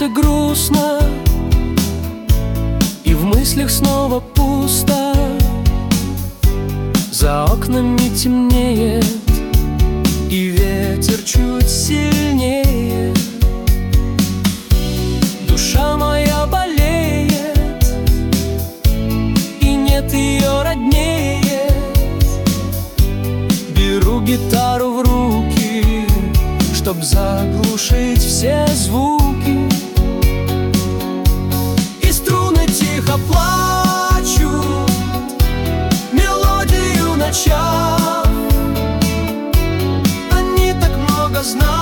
сердце грустно, и в мыслях снова пусто. За окнами темнеет, и ветер чуть сильнее. Душа моя болеет, и нет ее роднее. Беру гитару в руки, чтоб заглушить все звуки, и струны тихо плачут, мелодию начав. Они так много знают.